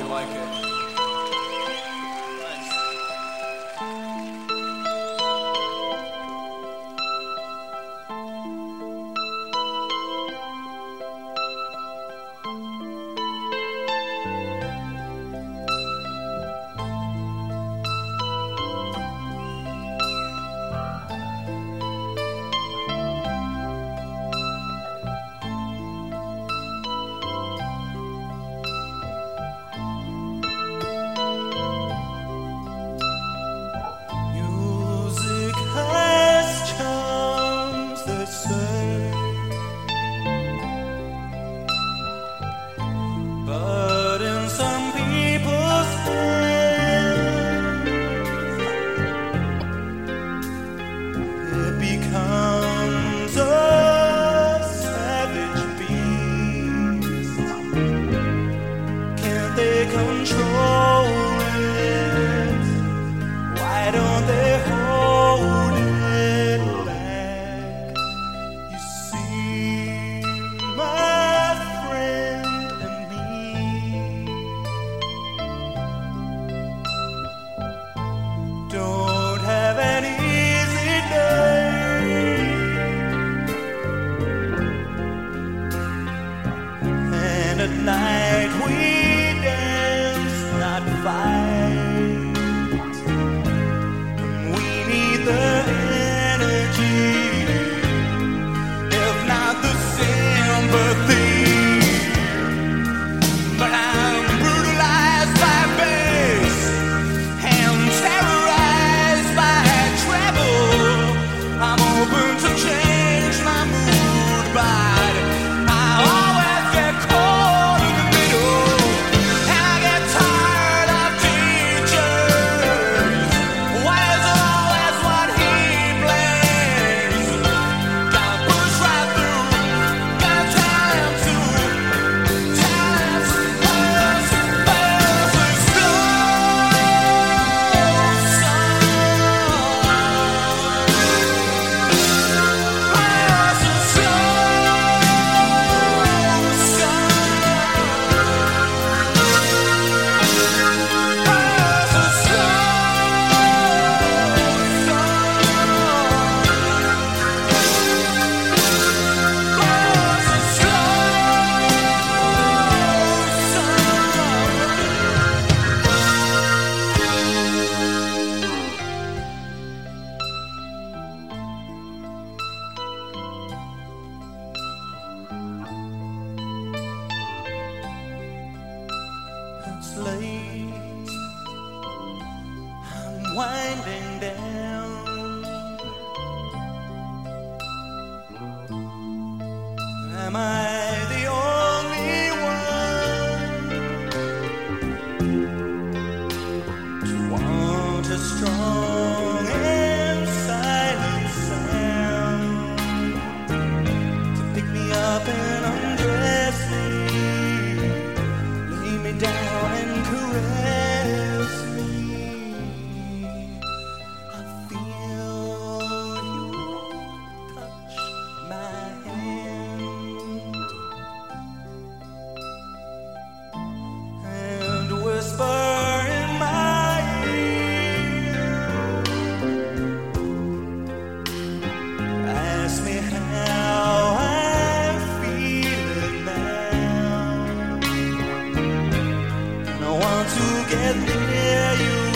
like it. But in some people's hands, it becomes a savage beast. Can't they control it? Why don't they hold it back? You see, my friend and me don't have an easy day, and at night we dance, not fight. We need the energy, if not the sympathy. But I'm brutalized by bass and terrorized by travel. I'm open to change my mood, but I always get caught in the middle, and I get tired of teachers. Why is it always what he blames? Gotta push right through, gotta tell him to. It's late, I'm winding down. Am I the only one to want a strong and silent sound to pick me up and undress me, lay me down and caress me? I feel you touch my hand and whisper in my ear, ask me how I'm feeling now. I want to get near you.